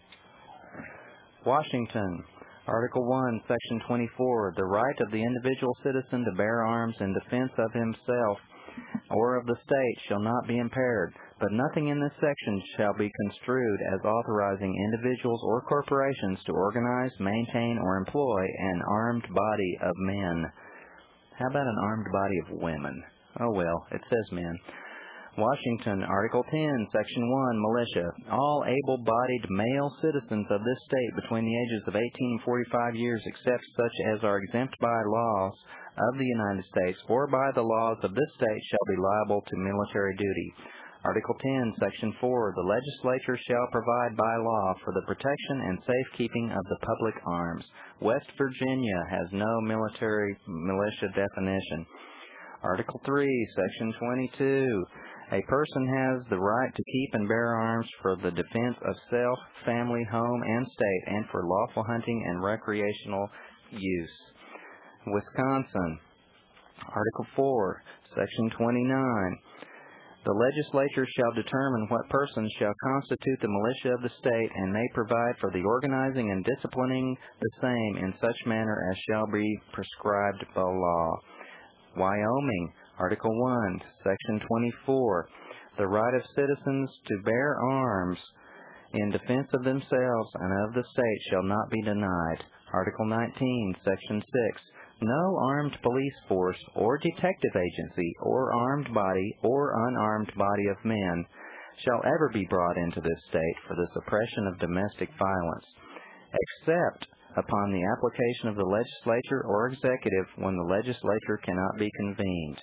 Washington, Article 1, Section 24, the right of the individual citizen to bear arms in defense of himself or of the state shall not be impaired, but nothing in this section shall be construed as authorizing individuals or corporations to organize, maintain, or employ an armed body of men. How about an armed body of women? Oh well, it says men. Washington, Article 10, Section 1, Militia. All able-bodied male citizens of this state between the ages of 18 and 45 years, except such as are exempt by laws of the United States or by the laws of this state, shall be liable to military duty. Article 10, Section 4, the legislature shall provide by law for the protection and safekeeping of the public arms. West Virginia has no militia definition. Article 3, Section 22, a person has the right to keep and bear arms for the defense of self, family, home, and state, and for lawful hunting and recreational use. Wisconsin, Article 4, Section 29, the legislature shall determine what persons shall constitute the militia of the state, and may provide for the organizing and disciplining the same in such manner as shall be prescribed by law. Wyoming, Article 1, Section 24, the right of citizens to bear arms in defense of themselves and of the state shall not be denied. Article 19, Section 6, no armed police force or detective agency or armed body or unarmed body of men shall ever be brought into this state for the suppression of domestic violence, except upon the application of the legislature or executive when the legislature cannot be convened.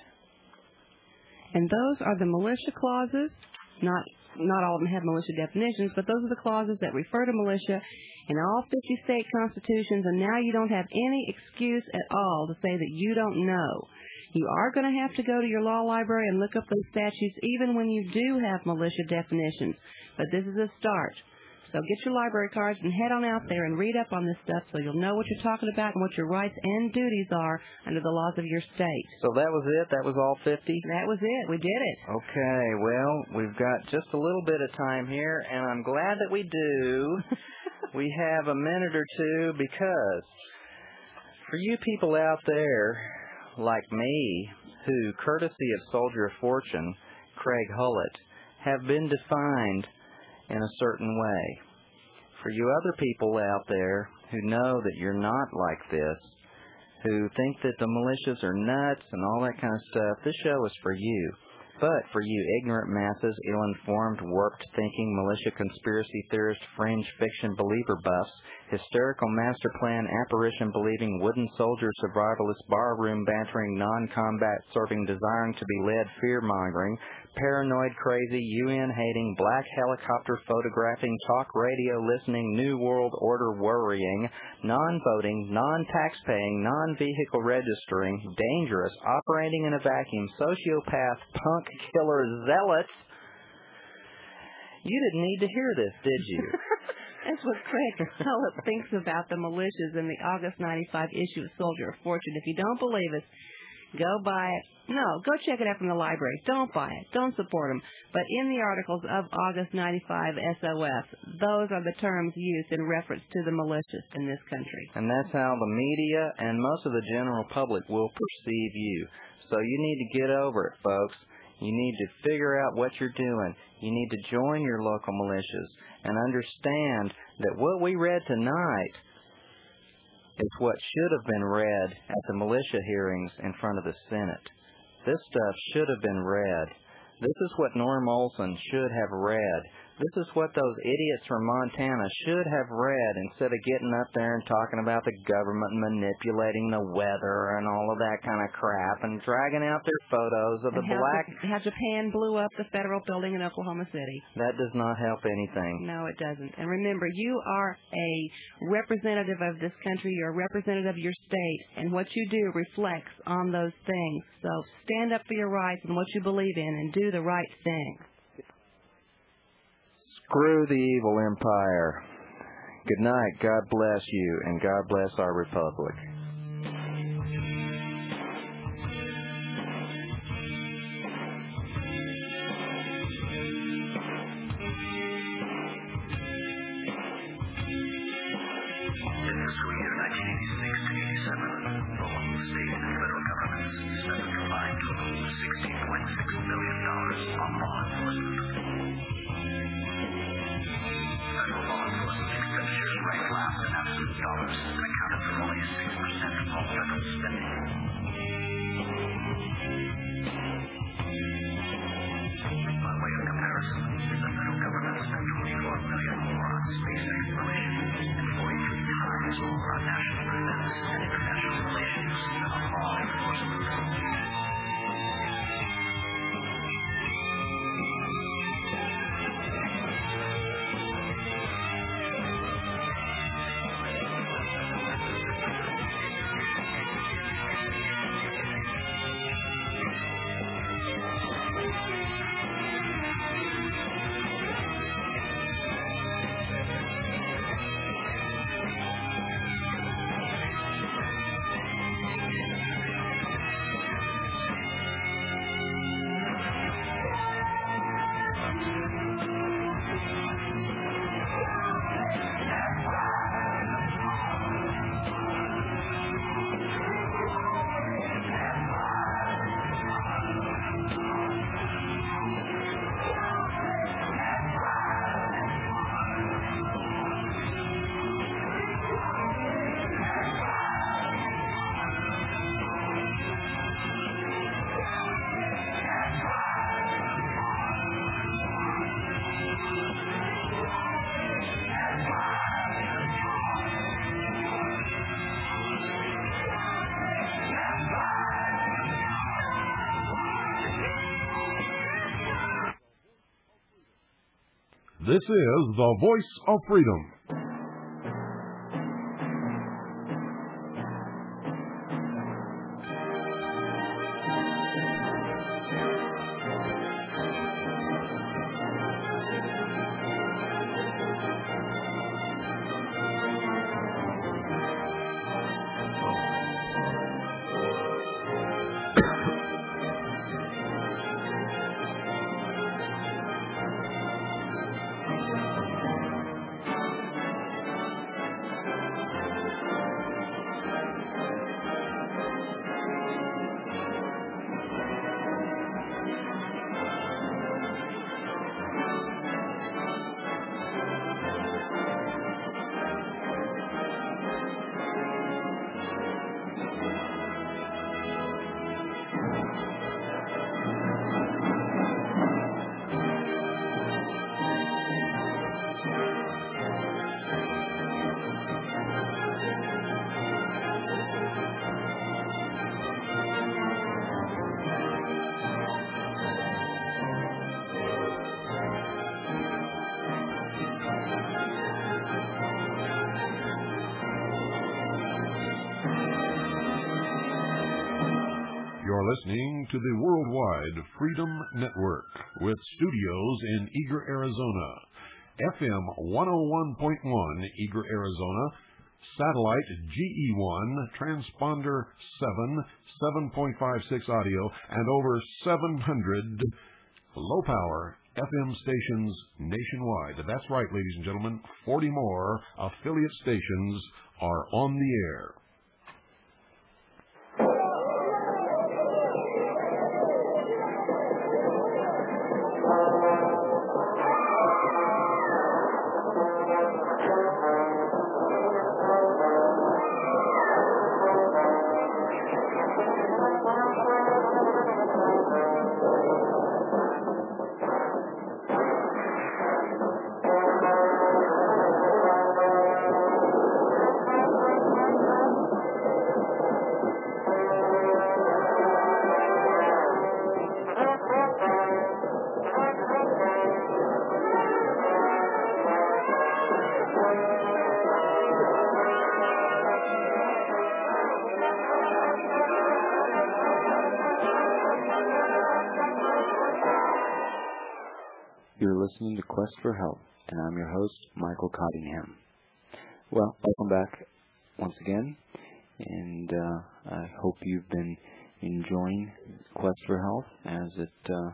And those are the militia clauses. Not all of them have militia definitions, but those are the clauses that refer to militia in all 50 state constitutions, and now you don't have any excuse at all to say that you don't know. You are going to have to go to your law library and look up those statutes even when you do have militia definitions, but this is a start. So get your library cards and head on out there and read up on this stuff so you'll know what you're talking about and what your rights and duties are under the laws of your state. So that was it? That was all 50? That was it. We did it. Okay, well, we've got just a little bit of time here, and I'm glad that we do. We have a minute or two because for you people out there like me who, courtesy of Soldier of Fortune, Craig Hullett, have been defined in a certain way. For you other people out there who know that you're not like this, who think that the militias are nuts and all that kind of stuff, this show is for you. But for you ignorant masses, ill-informed, warped-thinking, militia conspiracy theorist, fringe fiction believer buffs, hysterical master plan, apparition-believing, wooden soldier survivalist, barroom bantering, non-combat serving, desiring to be led, fear-mongering, paranoid, crazy, UN-hating, black helicopter photographing, talk radio listening, New World Order worrying, non-voting, non-tax-paying, non-vehicle registering, dangerous, operating in a vacuum, sociopath, punk killer zealots. You didn't need to hear this, did you? That's what Craig Hullett thinks about the militias in the August 95 issue of Soldier of Fortune. If you don't believe us, go buy it. No, go check it out from the library. Don't buy it. Don't support them. But in the articles of August 95 SOF, those are the terms used in reference to the militias in this country. And that's how the media and most of the general public will perceive you. So you need to get over it, folks. You need to figure out what you're doing. You need to join your local militias and understand that what we read tonight is what should have been read at the militia hearings in front of the Senate. This stuff should have been read. This is what Norm Olson should have read. This is what those idiots from Montana should have read instead of getting up there and talking about the government manipulating the weather and all of that kind of crap and dragging out their photos of the black... How Japan blew up the federal building in Oklahoma City. That does not help anything. No, it doesn't. And remember, you are a representative of this country. You're a representative of your state. And what you do reflects on those things. So stand up for your rights and what you believe in and do the right thing. Screw the evil empire. Good night. God bless you, and God bless our republic. This is the Voice of Freedom. You're listening to the Worldwide Freedom Network with studios in Eager, Arizona, FM 101.1 Eager, Arizona, satellite GE1, transponder 7.56 audio, and over 700 low-power FM stations nationwide. That's right, ladies and gentlemen, 40 more affiliate stations are on the air. You're listening to Quest for Health, and I'm your host, Michael Cottingham. Well, welcome back once again, and I hope you've been enjoying Quest for Health as it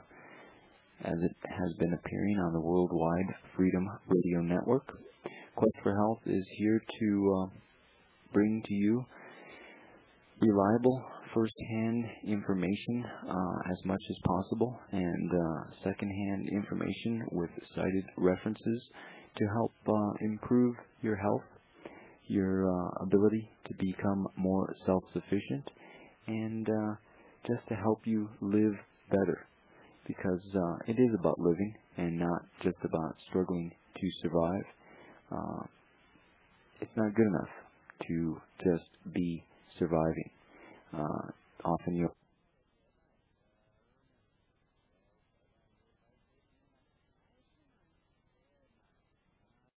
has been appearing on the Worldwide Freedom Radio Network. Quest for Health is here to bring to you reliable first-hand information as much as possible, and second-hand information with cited references to help improve your health, your ability to become more self-sufficient, and just to help you live better, because it is about living and not just about struggling to survive. It's not good enough to just be surviving. Often you'll